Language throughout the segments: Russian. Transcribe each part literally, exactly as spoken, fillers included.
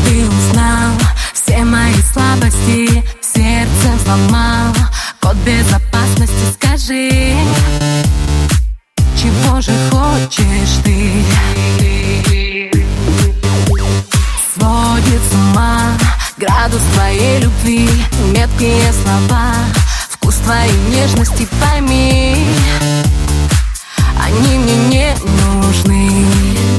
Ты узнал все мои слабости, сердце взломал. Код безопасности, скажи, чего же хочешь ты? Сводит с ума градус твоей любви, меткие слова, вкус твоей нежности, пойми, они мне не нужны.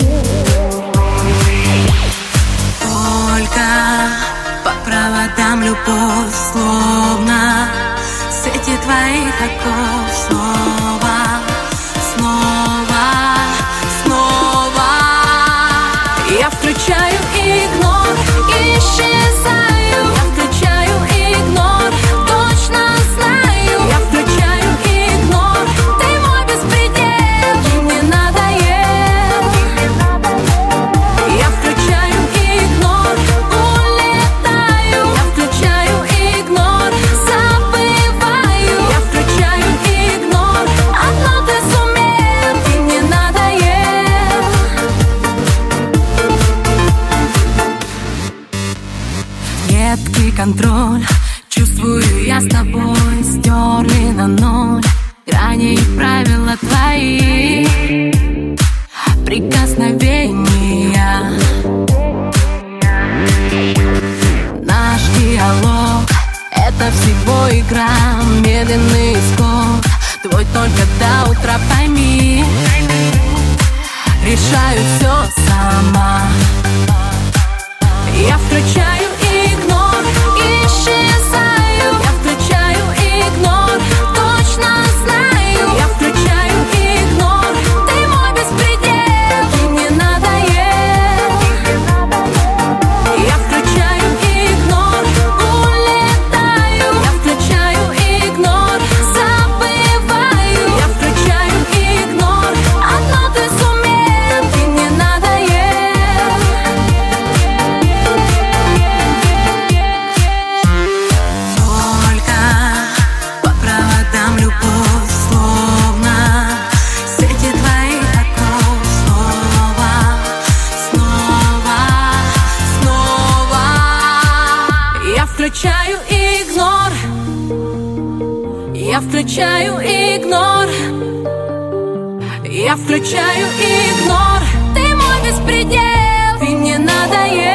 Только по проводам любовь, словно сети твоих оков. Снова, снова, снова я включаю игнор, исчезаю. Я включаю игнор, точно знаю. Я включаю игнор, ты мой беспредел, ты мне надоел. Я включаю игнор, улетаю. Я включаю игнор, забываю. Я включаю игнор, одно ты сумел, ты мне надоел. Едкий контроль, чувствую я с тобой, стерли на ноль грани и правила твои прикосновения. Наш диалог — это всего игра, медленный исход твой только до утра, пойми. Решаю все сама. Я включаю игнор, исчезаю. Я включаю игнор, точно знаю. Я включаю игнор, ты мой беспредел, ты мне надоел. Я включаю игнор, улетаю. Я включаю игнор, забываю. Я включаю игнор, одно ты сумел, ты мне надоел. Только по проводам любовь, словно сети твоих оков. Снова, снова, снова я включаю игнор. Я включаю игнор. Я включаю игнор, ты мой беспредел, ты мне надоел.